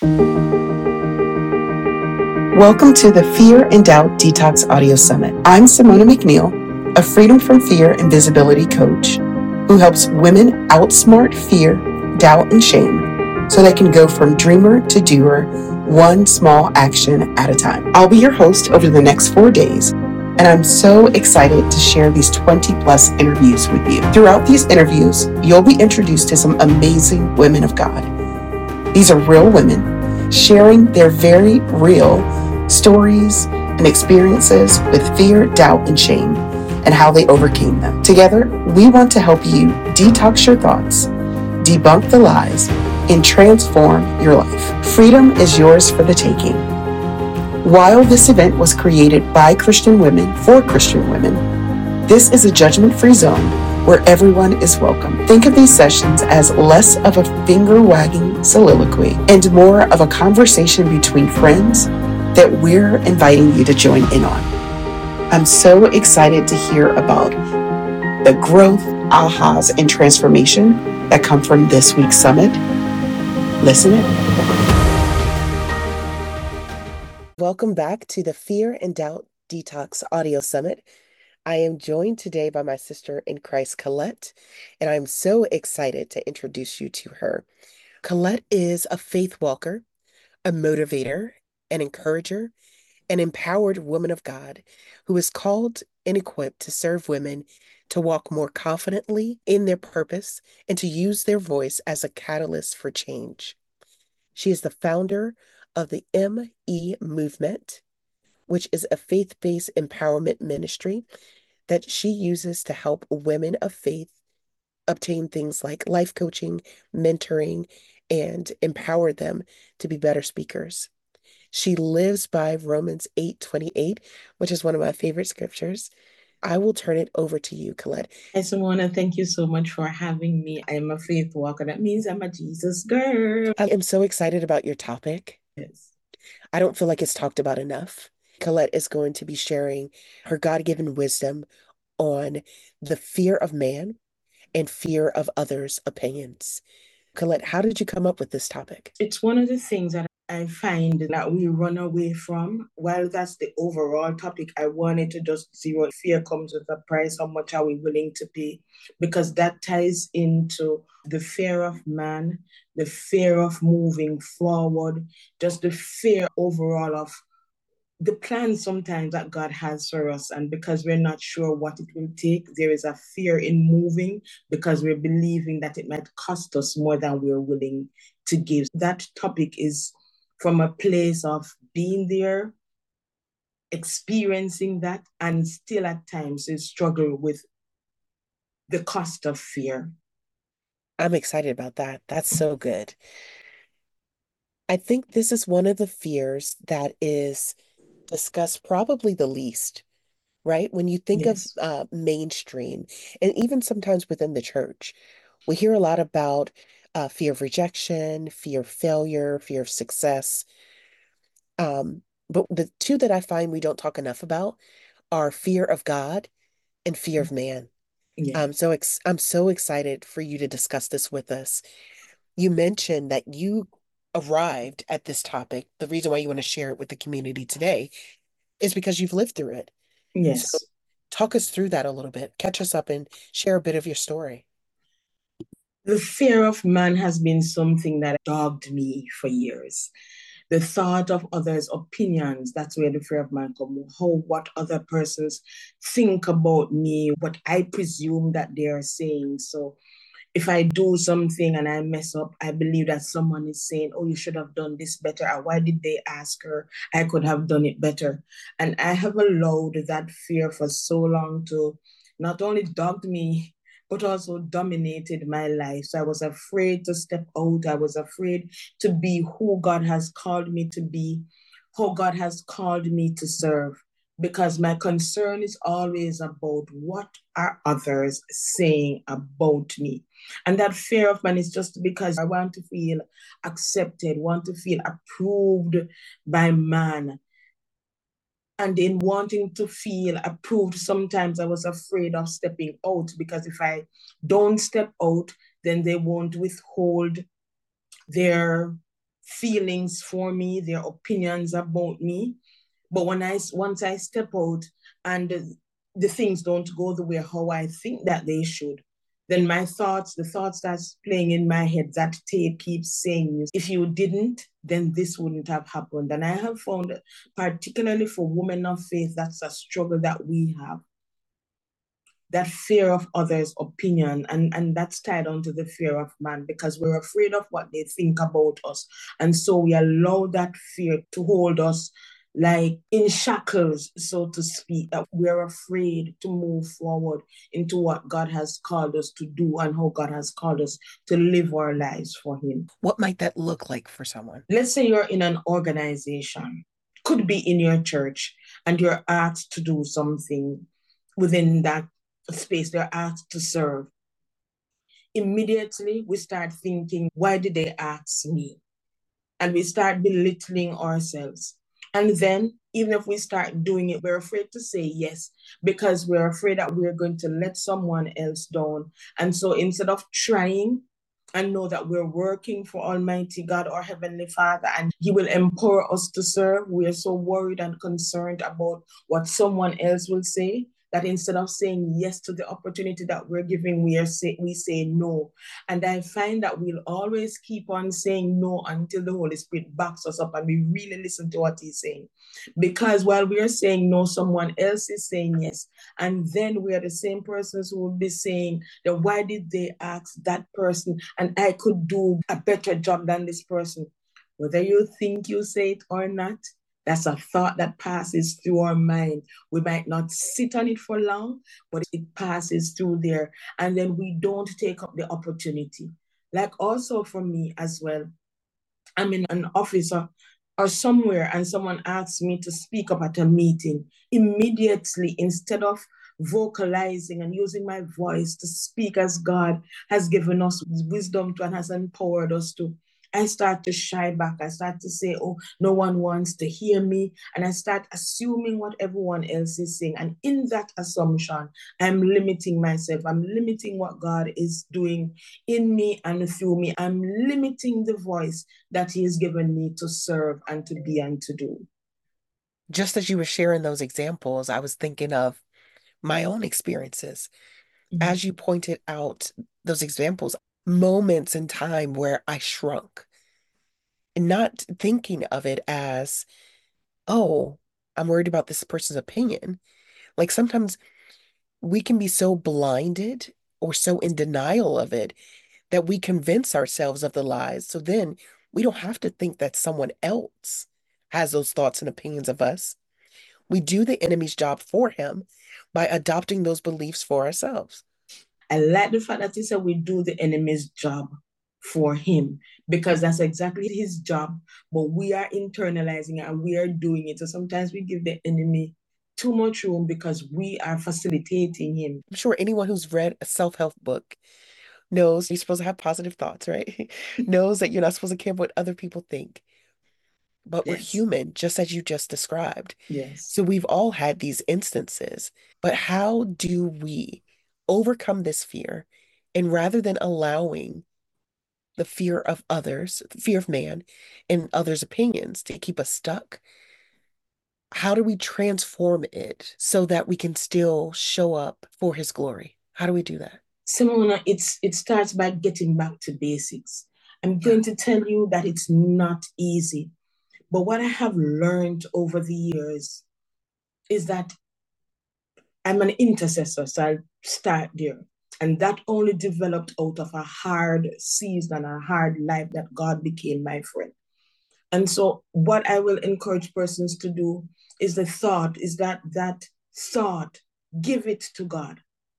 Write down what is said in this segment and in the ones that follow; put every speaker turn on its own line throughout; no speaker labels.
Welcome to the Fear and Doubt Detox Audio Summit. I'm Simona McNeil, a Freedom from Fear and Visibility coach who helps women outsmart fear, doubt, and shame so they can go from dreamer to doer, one small action at a time. I'll be your host over the next 4 days, and I'm so excited to share these 20 plus interviews with you. Throughout these interviews, you'll be introduced to some amazing women of God. These are real women sharing their very real stories and experiences with fear, doubt, and shame, and how they overcame them. Together, we want to help you detox your thoughts, debunk the lies, and transform your life. Freedom is yours for the taking. While this event was created by Christian women for Christian women, this is a judgment-free zone where everyone is welcome. Think of these sessions as less of a finger-wagging soliloquy and more of a conversation between friends that we're inviting you to join in on. I'm so excited to hear about the growth, ahas, and transformation that come from this week's summit. Listen in. Welcome back to the Fear and Doubt Detox Audio Summit. I am joined today by my sister in Christ, Colette, and I'm so excited to introduce you to her. Colette is a faith walker, a motivator, an encourager, an empowered woman of God who is called and equipped to serve women to walk more confidently in their purpose and to use their voice as a catalyst for change. She is the founder of the ME Movement, which is a faith-based empowerment ministry that she uses to help women of faith obtain things like life coaching, mentoring, and empower them to be better speakers. She lives by Romans 8:28, which is one of my favorite scriptures. I will turn it over to you, Colette.
Hi, Simona. Thank you so much for having me. I am a faith walker. That means I'm a Jesus girl.
I am so excited about your topic.
Yes.
I don't feel like it's talked about enough. Colette is going to be sharing her God-given wisdom on the fear of man and fear of others' opinions. Colette, how did you come up with this topic?
It's one of the things that I find that we run away from. While that's the overall topic, I wanted to just zero fear comes with a price. How much are we willing to pay? Because that ties into the fear of man, the fear of moving forward, just the fear overall of the plan sometimes that God has for us. And because we're not sure what it will take, there is a fear in moving because we're believing that it might cost us more than we're willing to give. That topic is from a place of being there, experiencing that, and still at times is struggle with the cost of fear.
I'm excited about that. That's so good. I think this is one of the fears that is discussed probably the least, right? When you think of
Yes.
mainstream, and even sometimes within the church, we hear a lot about fear of rejection, fear of failure, fear of success. But the two that I find we don't talk enough about are fear of God and fear of man.
Yeah.
I'm so excited for you to discuss this with us. You mentioned that you arrived at this topic. The reason why you want to share it with the community today is because you've lived through it. So
Yes.
talk us through that a little bit. Catch us up and share a bit of your story.
The fear of man has been something that dogged me for years. The thought of others' opinions, that's where the fear of man comes. How what other persons think about me, what I presume that they are saying. So if I do something and I mess up, I believe that someone is saying, oh, you should have done this better. Or why did they ask her? I could have done it better. And I have allowed that fear for so long to not only dog me, but also dominated my life. So I was afraid to step out. I was afraid to be who God has called me to be, who God has called me to serve. Because my concern is always about what are others saying about me. And that fear of man is just because I want to feel accepted, want to feel approved by man. And in wanting to feel approved, sometimes I was afraid of stepping out because if I don't step out, then they won't withhold their feelings for me, their opinions about me. But once I step out and the things don't go the way how I think that they should, then the thoughts that's playing in my head, that tape keeps saying, if you didn't, then this wouldn't have happened. And I have found that particularly for women of faith, that's a struggle that we have. That fear of others' opinion, and that's tied onto the fear of man, because we're afraid of what they think about us. And so we allow that fear to hold us like in shackles, so to speak, that we're afraid to move forward into what God has called us to do and how God has called us to live our lives for Him.
What might that look like for someone?
Let's say you're in an organization, could be in your church, and you're asked to do something within that space, they're asked to serve. Immediately, we start thinking, why did they ask me? And we start belittling ourselves. And then, even if we start doing it, we're afraid to say yes, because we're afraid that we're going to let someone else down. And so instead of trying and know that we're working for Almighty God, our Heavenly Father, and He will empower us to serve, we are so worried and concerned about what someone else will say, that instead of saying yes to the opportunity that we're giving, we say no. And I find that we'll always keep on saying no until the Holy Spirit backs us up and we really listen to what He's saying. Because while we are saying no, someone else is saying yes. And then we are the same persons who will be saying that why did they ask that person? And I could do a better job than this person. Whether you think you say it or not, that's a thought that passes through our mind. We might not sit on it for long, but it passes through there. And then we don't take up the opportunity. Like also for me as well, I'm in an office or somewhere and someone asks me to speak up at a meeting. Immediately, instead of vocalizing and using my voice to speak as God has given us wisdom to and has empowered us to, I start to shy back. I start to say, oh, no one wants to hear me. And I start assuming what everyone else is saying. And in that assumption, I'm limiting myself. I'm limiting what God is doing in me and through me. I'm limiting the voice that He has given me to serve and to be and to do.
Just as you were sharing those examples, I was thinking of my own experiences. Mm-hmm. As you pointed out those examples, moments in time where I shrunk, and not thinking of it as, oh, I'm worried about this person's opinion. Like sometimes we can be so blinded or so in denial of it that we convince ourselves of the lies. So then we don't have to think that someone else has those thoughts and opinions of us. We do the enemy's job for him by adopting those beliefs for ourselves.
I like the fact that you said we do the enemy's job for him, because that's exactly his job, but we are internalizing it and we are doing it. So sometimes we give the enemy too much room because we are facilitating him.
I'm sure anyone who's read a self-help book knows you're supposed to have positive thoughts, right? Knows that you're not supposed to care what other people think. But we're human, just as you just described.
Yes.
So we've all had these instances. But how do we overcome this fear? And rather than allowing the fear of others, the fear of man and others' opinions to keep us stuck, how do we transform it so that we can still show up for His glory? How do we do that?
Simona, it starts by getting back to basics. I'm going to tell you that it's not easy. But what I have learned over the years is that I'm an intercessor, so I'll start there. And that only developed out of a hard season and a hard life that God became my friend. And so what I will encourage persons to do is that thought, give it to God.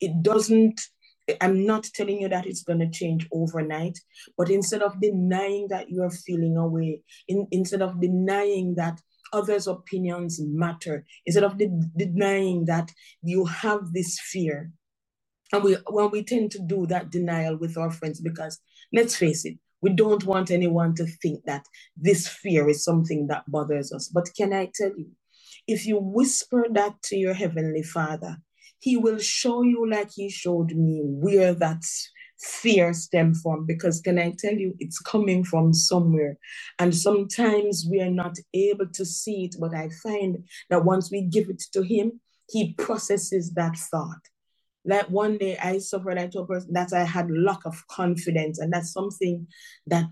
I'm not telling you that it's going to change overnight, but instead of denying that you're feeling away, instead of denying that others' opinions matter, instead of denying that you have this fear. And when we tend to do that denial with our friends, because let's face it, we don't want anyone to think that this fear is something that bothers us. But can I tell you, if you whisper that to your Heavenly Father, He will show you, like He showed me, where that fear stem from? Because can I tell you, it's coming from somewhere. And sometimes we are not able to see it, but I find that once we give it to him, he processes that thought. Like one day I suffered, I told person that I had lack of confidence, and that's something that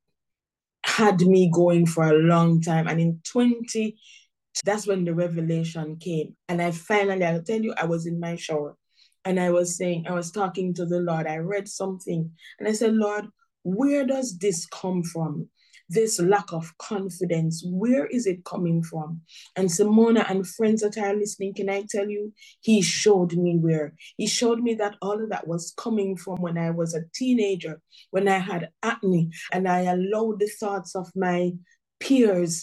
had me going for a long time. And in 20, that's when the revelation came. And I'll tell you, I was in my shower and I was talking to the Lord. I read something and I said, Lord, where does this come from? This lack of confidence, where is it coming from? And Simona and friends that are listening, can I tell you, he showed me where. He showed me that all of that was coming from when I was a teenager, when I had acne, and I allowed the thoughts of my peers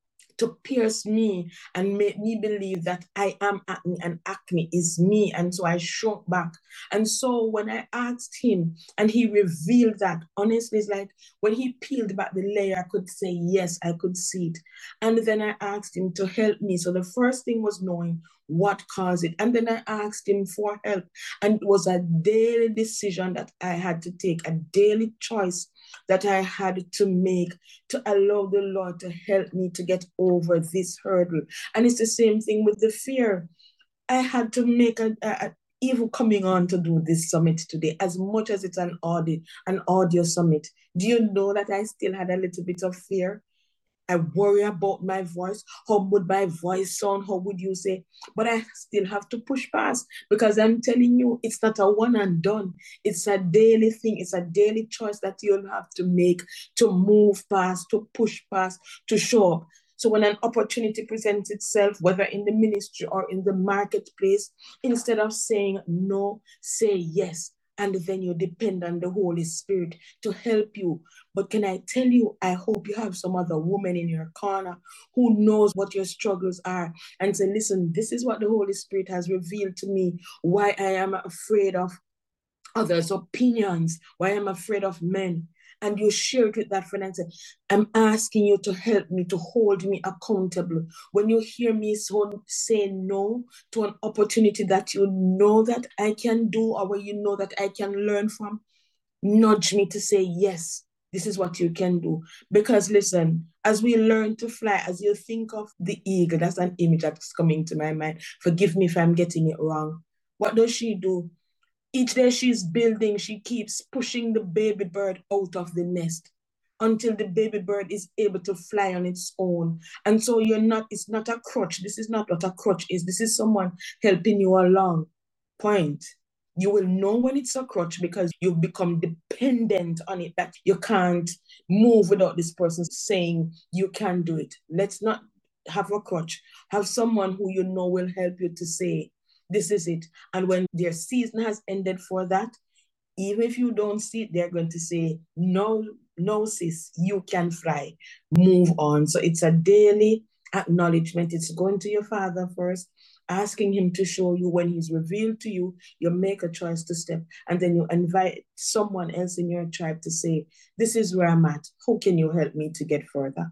to pierce me and make me believe that I am acne and acne is me. And so I shrunk back. And so when I asked him and he revealed that, honestly, it's like when he peeled back the layer, I could say, yes, I could see it. And then I asked him to help me. So the first thing was knowing what caused it. And then I asked him for help. And it was a daily decision that I had to take, a daily choice that I had to make to allow the Lord to help me to get over this hurdle. And it's the same thing with the fear. I had to make even coming on to do this summit today, as much as it's an audio summit. Do you know that I still had a little bit of fear? I worry about my voice. How would my voice sound? How would you say? But I still have to push past because I'm telling you, it's not a one and done. It's a daily thing. It's a daily choice that you'll have to make to move past, to push past, to show up. So when an opportunity presents itself, whether in the ministry or in the marketplace, instead of saying no, say yes. And then you depend on the Holy Spirit to help you. But can I tell you, I hope you have some other woman in your corner who knows what your struggles are and say, listen, this is what the Holy Spirit has revealed to me, why I am afraid of others' opinions, why I'm afraid of men. And you share it with that friend and say, I'm asking you to help me, to hold me accountable. When you hear me say no to an opportunity that you know that I can do or where you know that I can learn from, nudge me to say, yes, this is what you can do. Because listen, as we learn to fly, as you think of the eagle, that's an image that's coming to my mind. Forgive me if I'm getting it wrong. What does she do? Each day she's building, she keeps pushing the baby bird out of the nest until the baby bird is able to fly on its own. And so it's not a crutch. This is not what a crutch is. This is someone helping you along. Point. You will know when it's a crutch because you've become dependent on it, that you can't move without this person saying you can do it. Let's not have a crutch. Have someone who you know will help you to say, this is it. And when their season has ended for that, even if you don't see it, they're going to say, no, no, sis, you can fly. Move on. So it's a daily acknowledgement. It's going to your father first, asking him to show you. When he's revealed to you, you make a choice to step. And then you invite someone else in your tribe to say, this is where I'm at. How can you help me to get further?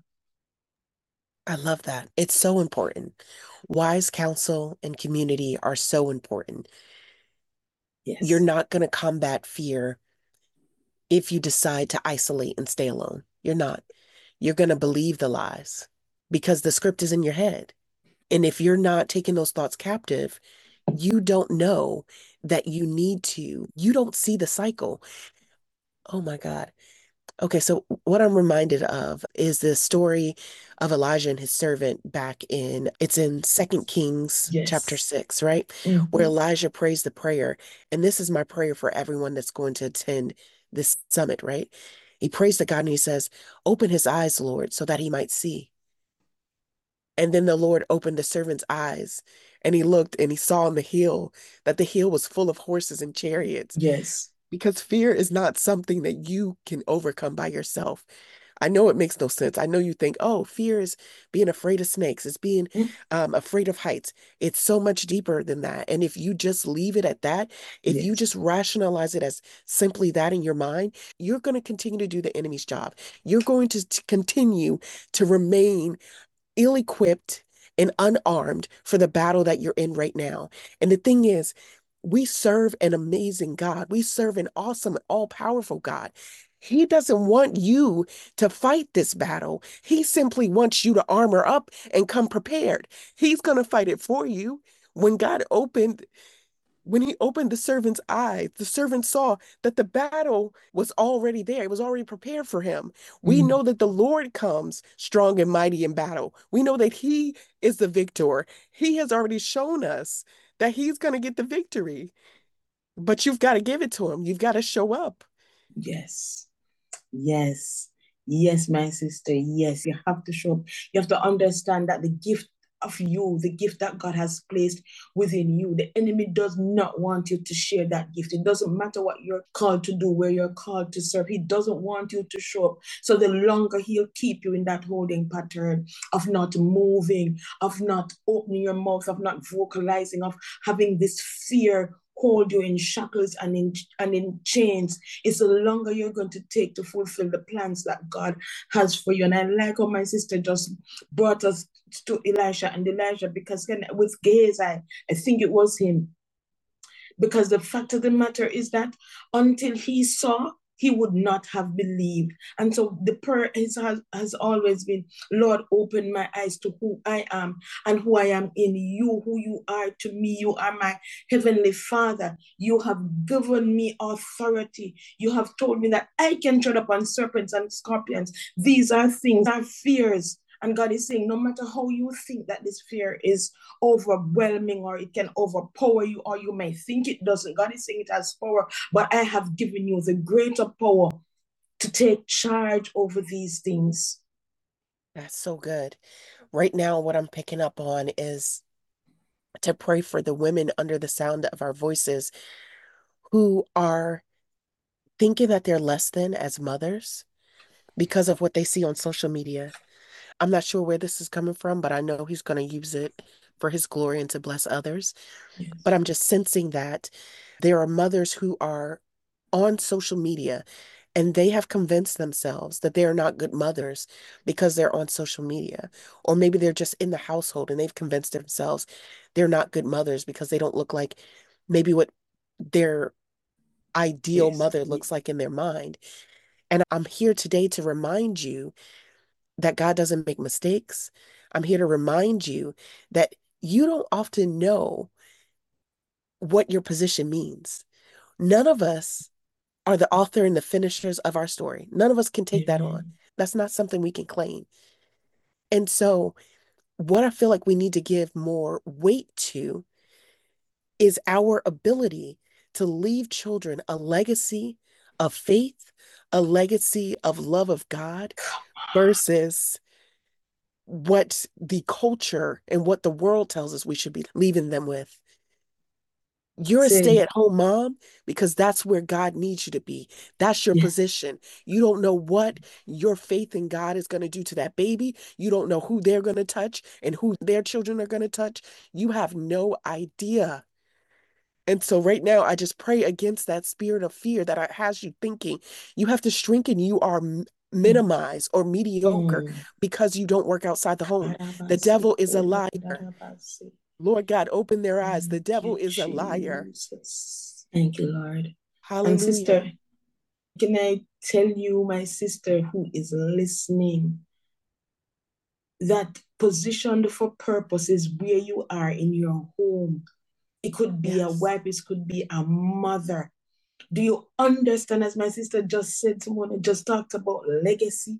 I love that. It's so important. Wise counsel and community are so important. You're
Yes.
not going to combat fear if you decide to isolate and stay alone. You're not. You're going to believe the lies because the script is in your head. And if you're not taking those thoughts captive, you don't know that you don't see the cycle. Oh my God. Okay, so what I'm reminded of is the story of Elijah and his servant it's in Second Kings chapter
Yes.
6, right? Where
Mm-hmm.
Elijah prays the prayer. And this is my prayer for everyone that's going to attend this summit, right? He prays to God and he says, open his eyes, Lord, so that he might see. And then the Lord opened the servant's eyes and he looked and he saw on the hill that the hill was full of horses and chariots.
Yes.
Because fear is not something that you can overcome by yourself. I know it makes no sense. I know you think, oh, fear is being afraid of snakes, it's being afraid of heights. It's so much deeper than that. And if you just leave it at that, if you
Yes.
just rationalize it as simply that in your mind, you're going to continue to do the enemy's job. You're going to continue to remain ill-equipped and unarmed for the battle that you're in right now. And the thing is, We serve an amazing God. We serve an awesome, all-powerful God. He doesn't want you to fight this battle. He simply wants you to armor up and come prepared. He's going to fight it for you. When God opened When he opened the servant's eyes, the servant saw that the battle was already there. It was already prepared for him. We know that the Lord comes strong and mighty in battle. We know that he is the victor. He has already shown us that he's going to get the victory. But you've got to give it to him. You've got to show up.
Yes. Yes. Yes, my sister. Yes, you have to show up. You have to understand that the gift of you, the gift that God has placed within you, the enemy does not want you to share that gift. It doesn't matter what you're called to do, where you're called to serve. He doesn't want you to show up. So the longer he'll keep you in that holding pattern of not moving, of not opening your mouth, of not vocalizing, of having this fear hold you in shackles and in chains, it's the longer you're going to take to fulfill the plans that God has for you. And I like how my sister just brought us to Elisha, and Elijah, because with Gehazi, I think it was him. Because the fact of the matter is that until he saw, he would not have believed. And so the prayer has always been, Lord, open my eyes to who I am and who I am in you, who you are to me. You are my heavenly Father. You have given me authority. You have told me that I can tread upon serpents and scorpions. These are things, are fears. And God is saying, no matter how you think that this fear is overwhelming or it can overpower you, or you may think it doesn't, God is saying it has power, but I have given you the greater power to take charge over these things.
That's so good. Right now, what I'm picking up on is to pray for the women under the sound of our voices who are thinking that they're less than as mothers because of what they see on social media. I'm not sure where this is coming from, but I know he's going to use it for his glory and to bless others.
Yes.
But I'm just sensing that there are mothers who are on social media and they have convinced themselves that they are not good mothers because they're on social media. Or maybe they're just in the household and they've convinced themselves they're not good mothers because they don't look like maybe what their ideal
Yes.
mother looks like in their mind. And I'm here today to remind you that God doesn't make mistakes. I'm here to remind you that you don't often know what your position means. None of us are the author and the finishers of our story. None of us can take that on. That's not something we can claim. And so, what I feel like we need to give more weight to is our ability to leave children a legacy of faith, a legacy of love of God versus what the culture and what the world tells us we should be leaving them with. You're a stay-at-home mom because that's where God needs you to be. That's your position. You don't know what your faith in God is going to do to that baby. You don't know who they're going to touch and who their children are going to touch. You have no idea. And so right now, I just pray against that spirit of fear that has you thinking you have to shrink and you are minimized or mediocre because you don't work outside the home. The devil is a liar. Lord God, open their eyes. The devil is a liar.
Thank you, Lord.
Hallelujah.
And sister, can I tell you, my sister who is listening, that positioned for purpose is where you are in your home. It could be a wife, it could be a mother. Do you understand, as my sister just said, someone just talked about legacy?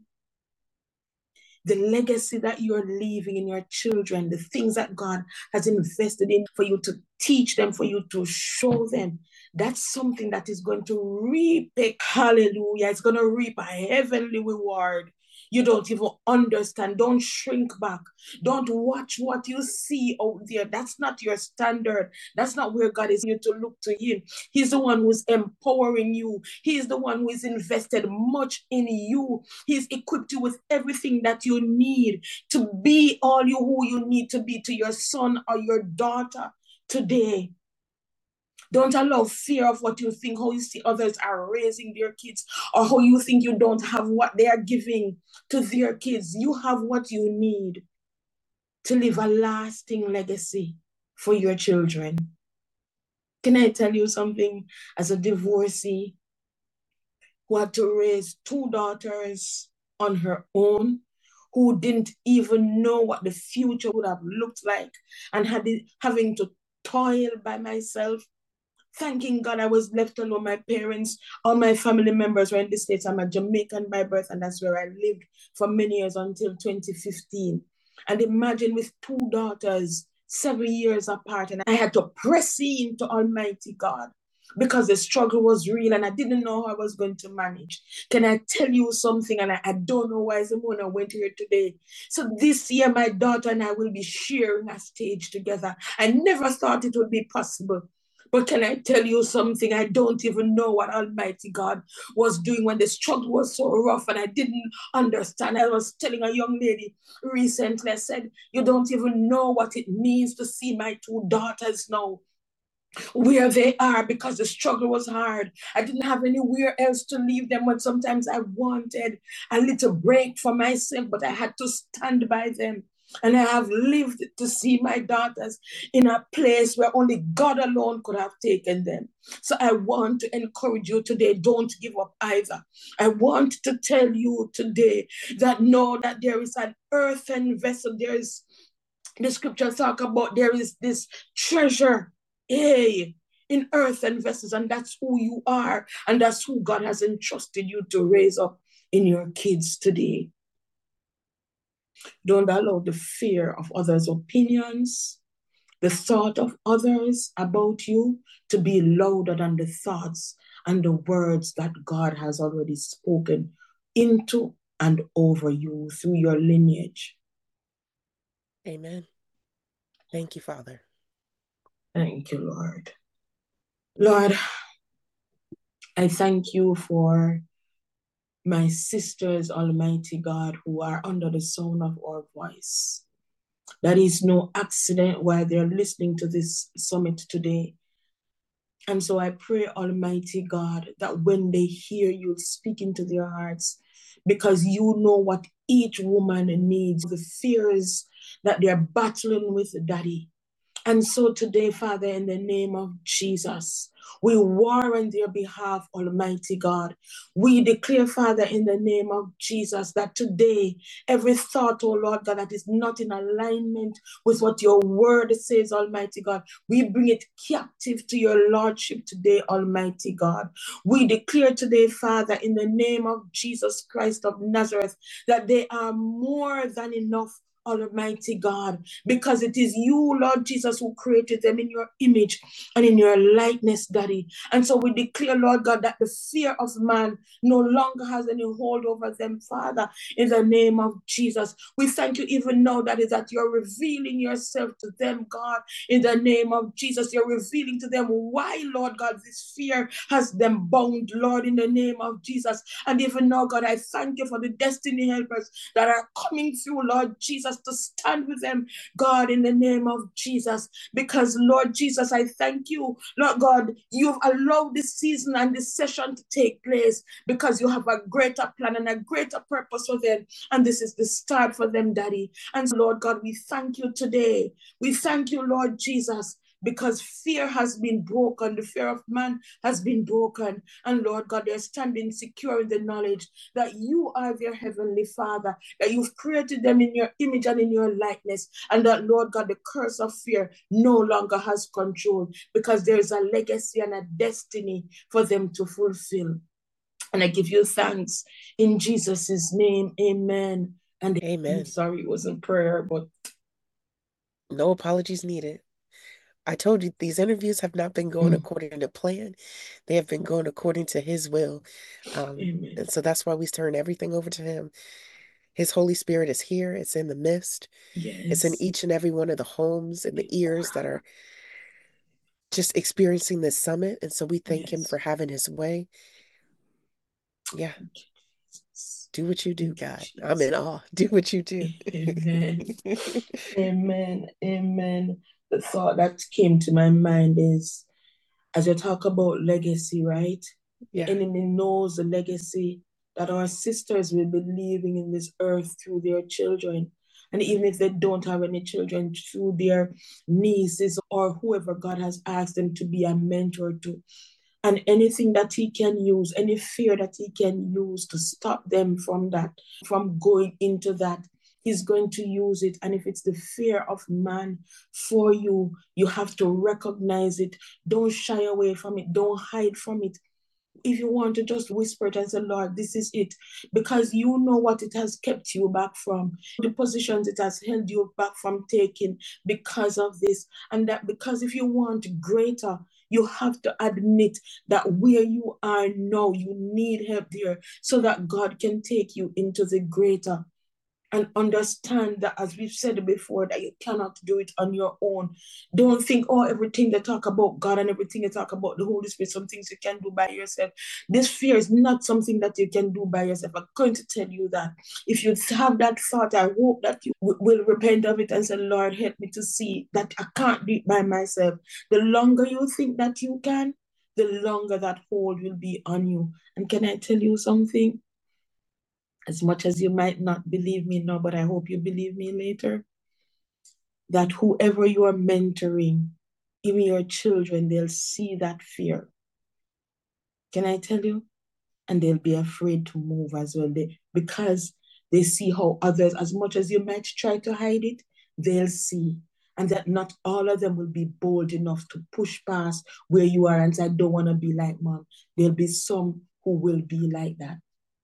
The legacy that you're leaving in your children, the things that God has invested in for you to teach them, for you to show them, that's something that is going to reap it. Hallelujah. It's going to reap a heavenly reward. You don't even understand. Don't shrink back. Don't watch what you see out there. That's not your standard. That's not where God is you to look to Him. He's the one who's empowering you. He's the one who is invested much in you. He's equipped you with everything that you need to be all you who you need to be to your son or your daughter today. Don't allow fear of what you think, how you see others are raising their kids, or how you think you don't have what they are giving to their kids. You have what you need to leave a lasting legacy for your children. Can I tell you something? As a divorcee who had to raise 2 daughters on her own, who didn't even know what the future would have looked like, and having to toil by myself. Thanking God I was left alone. My parents, all my family members were in the States. I'm a Jamaican by birth, and that's where I lived for many years until 2015. And imagine, with 2 daughters, 7 years apart, and I had to press into Almighty God because the struggle was real and I didn't know how I was going to manage. Can I tell you something? And I don't know why Simona went here today. So this year, my daughter and I will be sharing a stage together. I never thought it would be possible. But can I tell you something? I don't even know what Almighty God was doing when the struggle was so rough and I didn't understand. I was telling a young lady recently, I said, you don't even know what it means to see my 2 daughters now where they are, because the struggle was hard. I didn't have anywhere else to leave them when sometimes I wanted a little break for myself, but I had to stand by them. And I have lived to see my daughters in a place where only God alone could have taken them. So I want to encourage you today, don't give up either. I want to tell you today that know that there is an earthen vessel. There is, the scriptures talk about, there is this treasure, hey, in earthen vessels, and that's who you are, and that's who God has entrusted you to raise up in your kids today. Don't allow the fear of others' opinions, the thought of others about you, to be louder than the thoughts and the words that God has already spoken into and over you through your lineage.
Amen. Thank you, Father.
Thank you, Lord. Lord, I thank you for my sisters, Almighty God, who are under the sound of our voice. That is no accident why they're listening to this summit today. And so I pray, Almighty God, that when they hear you speak into their hearts, because you know what each woman needs, the fears that they're battling with, Daddy. And so today, Father, in the name of Jesus, we war on their behalf, Almighty God. We declare, Father, in the name of Jesus, that today, every thought, oh Lord God, that is not in alignment with what your word says, Almighty God, we bring it captive to your Lordship today, Almighty God. We declare today, Father, in the name of Jesus Christ of Nazareth, that they are more than enough, Almighty God, because it is you, Lord Jesus, who created them in your image and in your likeness, Daddy. And so we declare, Lord God, that the fear of man no longer has any hold over them, Father, in the name of Jesus. We thank you even now, that is that you're revealing yourself to them, God, in the name of Jesus. You're revealing to them why, Lord God, this fear has them bound, Lord, in the name of Jesus. And even now, God, I thank you for the destiny helpers that are coming through, Lord Jesus, to stand with them, God, in the name of Jesus. Because, Lord Jesus, I thank you, Lord God, you've allowed this season and this session to take place because you have a greater plan and a greater purpose for them. And this is the start for them, Daddy. And so, Lord God, we thank you today. We thank you, Lord Jesus, because fear has been broken. The fear of man has been broken. And Lord God, they're standing secure in the knowledge that you are their heavenly Father, that you've created them in your image and in your likeness, and that, Lord God, the curse of fear no longer has control, because there is a legacy and a destiny for them to fulfill. And I give you thanks in Jesus' name. Amen. And
Amen.
I'm sorry it wasn't prayer, but
no apologies needed. I told you these interviews have not been going according to plan. They have been going according to his will. And so that's why we turn everything over to him. His Holy Spirit is here. It's in the midst.
Yes.
It's in each and every one of the homes and the ears that are just experiencing this summit. And so we thank him for having his way. Yeah. Do what you do, God. I'm in awe. Do what you do.
Amen. Amen. Amen. The thought that came to my mind is, as you talk about legacy, right?
Yeah.
The enemy knows the legacy that our sisters will be leaving in this earth through their children. And even if they don't have any children, through their nieces or whoever God has asked them to be a mentor to, and anything that he can use, any fear that he can use to stop them from that, from going into that, he's going to use it. And if it's the fear of man for you, you have to recognize it. Don't shy away from it. Don't hide from it. If you want to just whisper it and say, Lord, this is it, because you know what it has kept you back from, the positions it has held you back from taking because of this. And that because if you want greater, you have to admit that where you are now, you need help there so that God can take you into the greater. And understand that, as we've said before, that you cannot do it on your own. Don't think, oh, everything they talk about God and everything they talk about the Holy Spirit, some things you can do by yourself. This fear is not something that you can do by yourself. I'm going to tell you that. If you have that thought, I hope that you will repent of it and say, Lord, help me to see that I can't do it by myself. The longer you think that you can, the longer that hold will be on you. And can I tell you something? As much as you might not believe me now, but I hope you believe me later, that whoever you are mentoring, even your children, they'll see that fear. Can I tell you? And they'll be afraid to move as well. Because they see how others, as much as you might try to hide it, they'll see. And that not all of them will be bold enough to push past where you are and say, I don't want to be like mom. There'll be some who will be like that.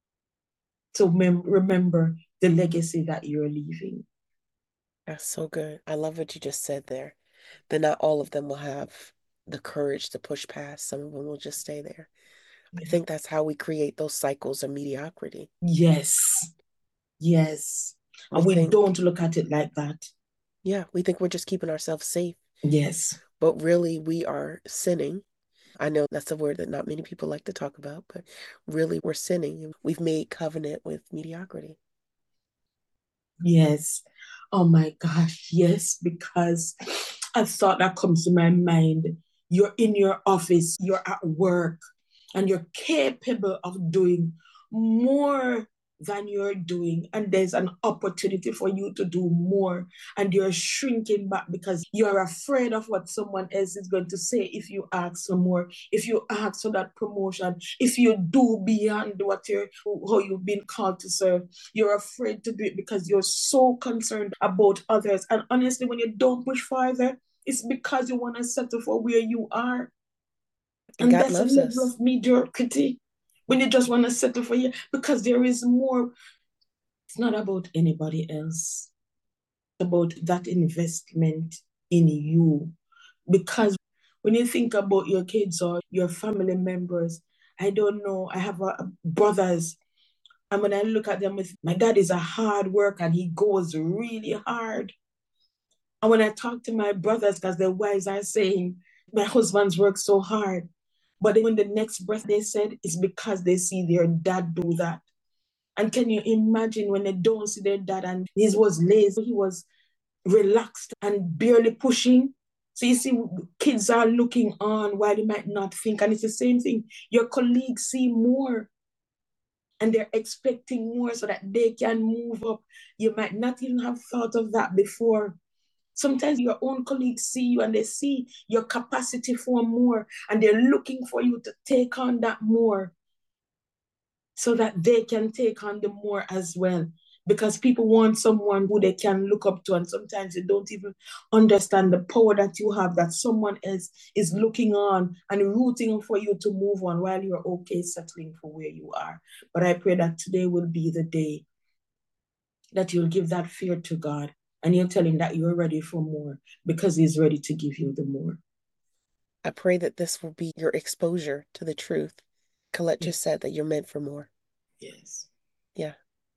So remember the legacy that you're leaving.
That's so good. I love what you just said there. That not all of them will have the courage to push past. Some of them will just stay there. I think that's how we create those cycles of mediocrity.
Yes. Yes. And we don't look at it like that.
Yeah, we think we're just keeping ourselves safe.
Yes.
But really, we are sinning. I know that's a word that not many people like to talk about, but really we're sinning. We've made covenant with mediocrity.
Yes. Oh my gosh, yes, because a thought that comes to my mind, you're in your office, you're at work, and you're capable of doing more than you're doing, and there's an opportunity for you to do more, and you're shrinking back because you're afraid of what someone else is going to say if you ask for more, if you ask for that promotion, if you do beyond how you've been called to serve. You're afraid to do it because you're so concerned about others. And honestly, when you don't push farther, it's because you want to settle for where you are. And that's a level of mediocrity. When you just want to settle for you, because there is more. It's not about anybody else. It's about that investment in you. Because when you think about your kids or your family members, I don't know, I have brothers, and when I look at them, my dad is a hard worker and he goes really hard. And when I talk to my brothers, because their wives are saying, my husband's worked so hard. But then when the next breath they said, it's because they see their dad do that. And can you imagine when they don't see their dad and he was lazy, he was relaxed and barely pushing? So you see, kids are looking on while they might not think. And it's the same thing. Your colleagues see more and they're expecting more so that they can move up. You might not even have thought of that before. Sometimes your own colleagues see you and they see your capacity for more and they're looking for you to take on that more so that they can take on the more as well. Because people want someone who they can look up to, and sometimes they don't even understand the power that you have, that someone else is looking on and rooting for you to move on while you're okay settling for where you are. But I pray that today will be the day that you'll give that fear to God and you'll tell him that you're ready for more because he's ready to give you the more.
I pray that this will be your exposure to the truth. Colette just said that you're meant for more.
Yes.
Yeah.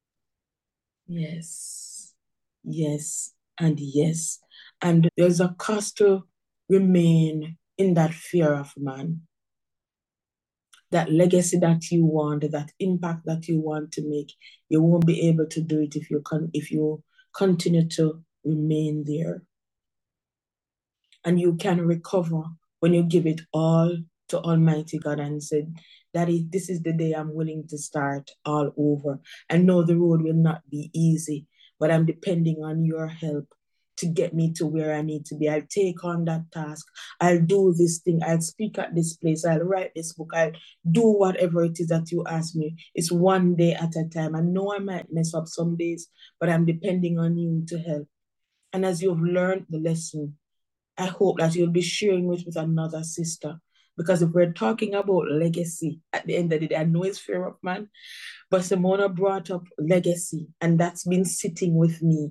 Yes. Yes. And yes. And there's a cost to remain in that fear of man. That legacy that you want, that impact that you want to make, you won't be able to do it if you continue to remain there. And you can recover when you give it all to Almighty God and said, Daddy, this is the day I'm willing to start all over. I know the road will not be easy, but I'm depending on your help to get me to where I need to be. I'll take on that task. I'll do this thing. I'll speak at this place. I'll write this book. I'll do whatever it is that you ask me. It's one day at a time. I know I might mess up some days, but I'm depending on you to help. And as you've learned the lesson, I hope that you'll be sharing it with another sister. Because if we're talking about legacy, at the end of the day, I know it's fear of man, but Simona brought up legacy, and that's been sitting with me.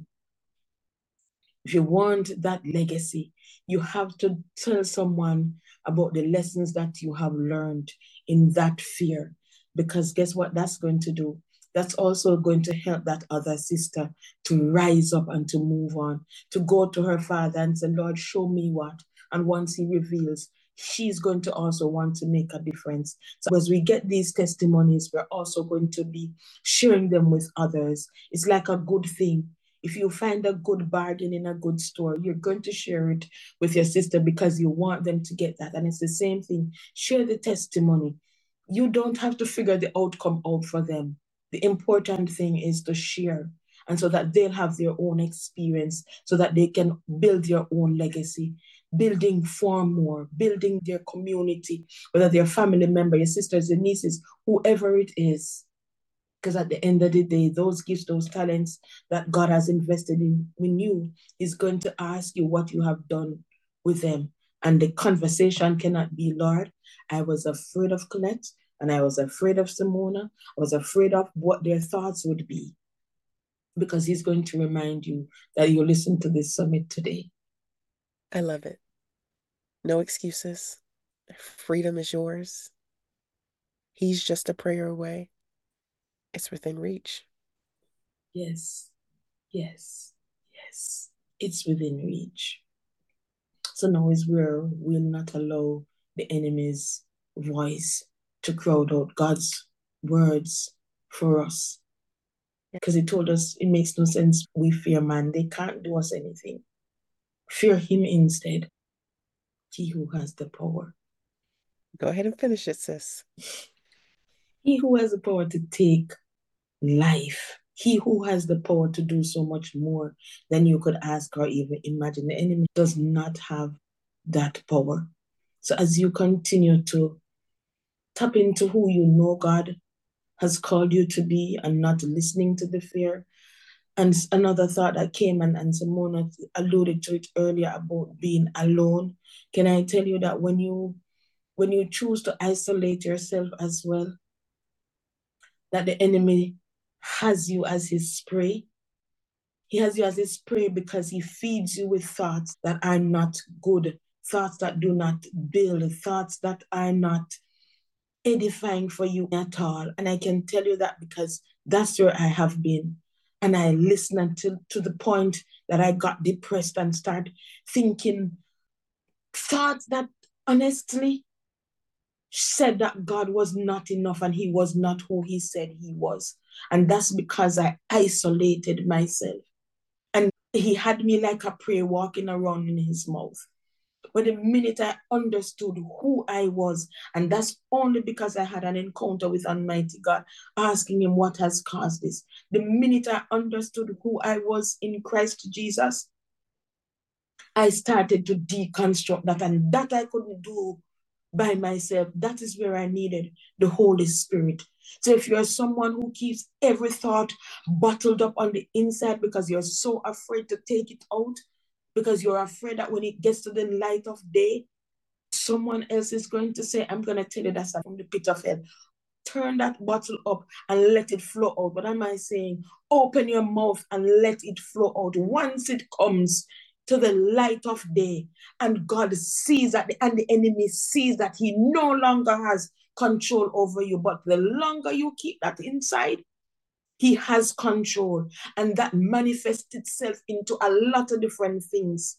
If you want that legacy, you have to tell someone about the lessons that you have learned in that fear. Because guess what that's going to do? That's also going to help that other sister to rise up and to move on, to go to her father and say, Lord, show me what. And once he reveals, she's going to also want to make a difference. So as we get these testimonies, we're also going to be sharing them with others. It's like a good thing. If you find a good bargain in a good store, you're going to share it with your sister because you want them to get that. And it's the same thing. Share the testimony. You don't have to figure the outcome out for them. The important thing is to share, and so that they'll have their own experience, so that they can build their own legacy, building far more, building their community, whether they're family member, your sisters, your nieces, whoever it is. Because at the end of the day, those gifts, those talents that God has invested in you, He's going to ask you what you have done with them. And the conversation cannot be, Lord, I was afraid of Colette, and I was afraid of Simona. I was afraid of what their thoughts would be. Because He's going to remind you that you listen to this summit today.
I love it. No excuses. Freedom is yours. He's just a prayer away. It's within reach.
Yes, yes, yes. It's within reach. So now is where we'll not allow the enemy's voice to crowd out God's words for us. Because He told us it makes no sense we fear man. They can't do us anything. Fear Him instead. He who has the power.
Go ahead and finish it, sis.
He who has the power to take life. He who has the power to do so much more than you could ask or even imagine. The enemy does not have that power. So as you continue to tap into who you know God has called you to be and not listening to the fear. And another thought that came, and Simona alluded to it earlier about being alone. Can I tell you that when you choose to isolate yourself as well, that the enemy has you as his prey? He has you as his prey because he feeds you with thoughts that are not good, thoughts that do not build, thoughts that are not edifying for you at all. And I can tell you that because that's where I have been. And I listened until to the point that I got depressed and started thinking thoughts that honestly said that God was not enough and He was not who He said He was. And that's because I isolated myself. And He had me like a prey walking around in His mouth. But the minute I understood who I was, and that's only because I had an encounter with Almighty God, asking Him what has caused this. The minute I understood who I was in Christ Jesus, I started to deconstruct that, and that I couldn't do by myself. That is where I needed the Holy Spirit. So if you're someone who keeps every thought bottled up on the inside because you're so afraid to take it out, because you're afraid that when it gets to the light of day, someone else is going to say, I'm going to tell you that's from the pit of hell. Turn that bottle up and let it flow out. What am I saying? Open your mouth and let it flow out. Once it comes to the light of day and God sees that, and the enemy sees that he no longer has control over you, but the longer you keep that inside, he has control, and that manifests itself into a lot of different things.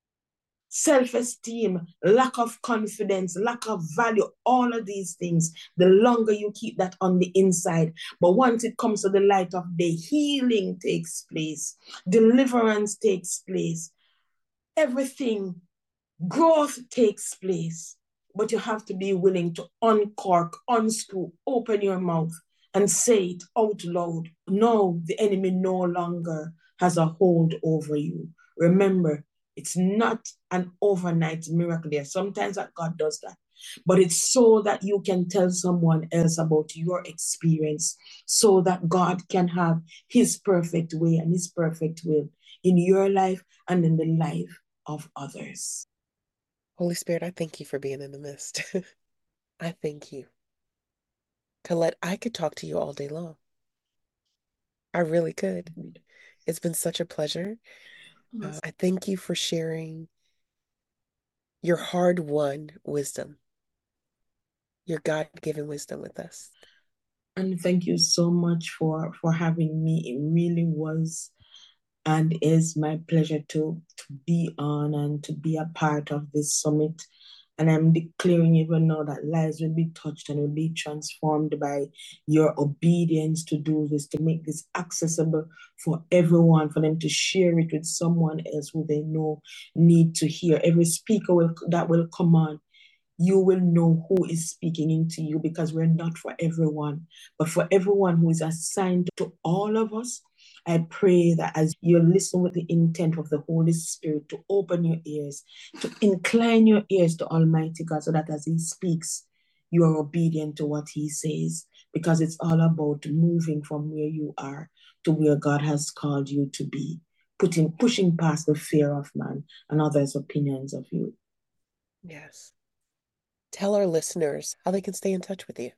Self-esteem, lack of confidence, lack of value, all of these things, the longer you keep that on the inside. But once it comes to the light of day, healing takes place, deliverance takes place, everything, growth takes place. But you have to be willing to uncork, unscrew, open your mouth and say it out loud. No, the enemy no longer has a hold over you. Remember, it's not an overnight miracle there. Sometimes that God does that. But it's so that you can tell someone else about your experience, so that God can have his perfect way and his perfect will in your life and in the life of others.
Holy Spirit, I thank you for being in the midst. I thank you. Colette, I could talk to you all day long. I really could. It's been such a pleasure. I thank you for sharing your hard-won wisdom, your God-given wisdom with us.
And thank you so much for having me. It really was and is my pleasure to be on and to be a part of this summit. And I'm declaring even now that lives will be touched and will be transformed by your obedience to do this, to make this accessible for everyone, for them to share it with someone else who they know need to hear. Every speaker that will come on, you will know who is speaking into you, because we're not for everyone, but for everyone who is assigned to all of us. I pray that as you listen with the intent of the Holy Spirit to open your ears, to incline your ears to Almighty God, so that as He speaks, you are obedient to what He says, because it's all about moving from where you are to where God has called you to be, pushing past the fear of man and others' opinions of you.
Yes. Tell our listeners how they can stay in touch with you.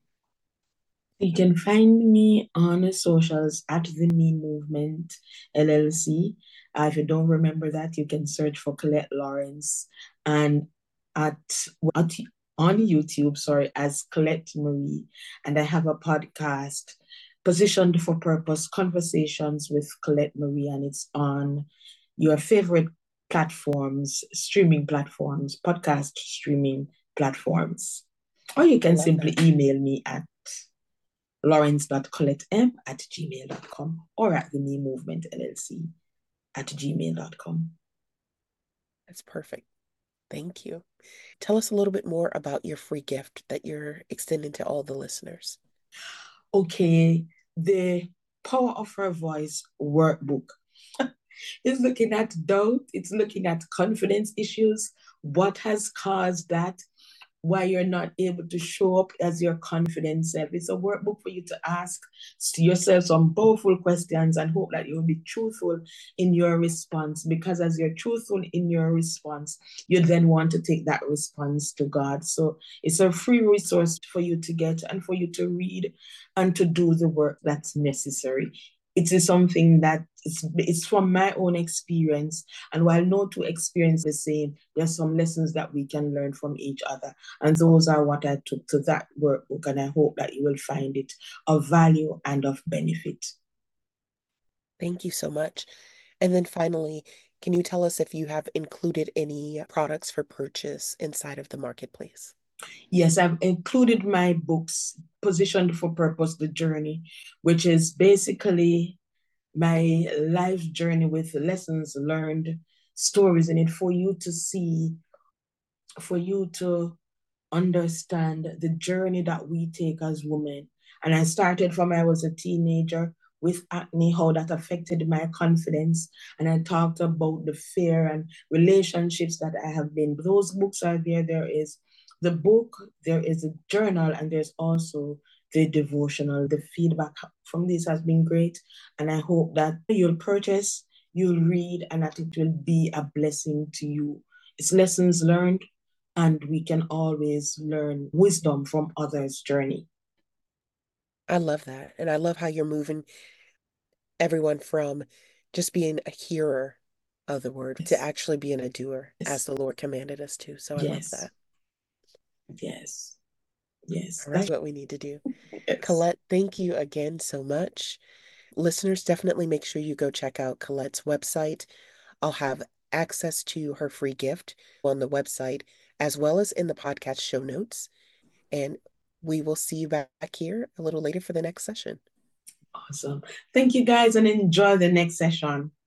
You can find me on the socials at the Me Movement LLC. If you don't remember that, you can search for Colette Lawrence, and at on YouTube, as Colette Marie. And I have a podcast, Positioned for Purpose, Conversations with Colette Marie, and it's on your favorite platforms, streaming platforms, podcast streaming platforms. Or you can simply email me at lawrence.colettem@gmail.com or at the Me Movement LLC at gmail.com.
That's perfect. Thank you. Tell us a little bit more about your free gift that you're extending to all the listeners.
Okay, the Power of Her Voice workbook. It's looking at doubt, it's looking at confidence issues, what has caused that, why you're not able to show up as your confident self. It's a workbook for you to ask yourself some powerful questions and hope that you'll be truthful in your response. Because as you're truthful in your response, you then want to take that response to God. So it's a free resource for you to get and for you to read and to do the work that's necessary. It is something that it's from my own experience. And while no two experience the same, there's some lessons that we can learn from each other. And those are what I took to that workbook. And I hope that you will find it of value and of benefit.
Thank you so much. And then finally, can you tell us if you have included any products for purchase inside of the marketplace?
Yes, I've included my books, Positioned for Purpose, The Journey, which is basically my life journey with lessons learned, stories in it for you to see, for you to understand the journey that we take as women. And I started from I was a teenager with acne, how that affected my confidence. And I talked about the fear and relationships that I have been. Those books are there. There is the book, there is a journal, and there's also the devotional. The feedback from this has been great. And I hope that you'll purchase, you'll read, and that it will be a blessing to you. It's lessons learned, and we can always learn wisdom from others' journey.
I love that. And I love how you're moving everyone from just being a hearer of the word to actually being a doer as the Lord commanded us to. So I love that.
Yes. Yes.
All right, that's what we need to do.
Yes.
Colette, thank you again so much. Listeners, definitely make sure you go check out Colette's website. I'll have access to her free gift on the website as well as in the podcast show notes. And we will see you back here a little later for the next session.
Awesome. Thank you guys, and enjoy the next session.